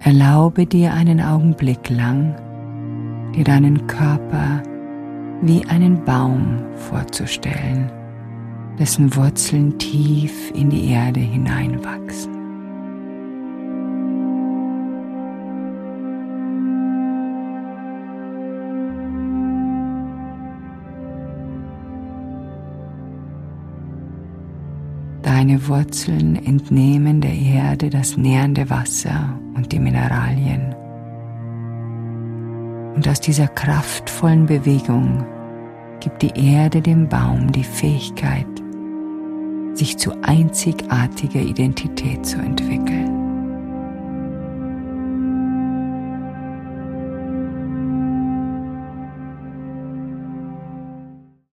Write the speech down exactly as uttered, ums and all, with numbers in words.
Erlaube dir einen Augenblick lang, dir deinen Körper wie einen Baum vorzustellen, dessen Wurzeln tief in die Erde hineinwachsen. Deine Wurzeln entnehmen der Erde das nährende Wasser und die Mineralien. Und aus dieser kraftvollen Bewegung gibt die Erde dem Baum die Fähigkeit, sich zu einzigartiger Identität zu entwickeln.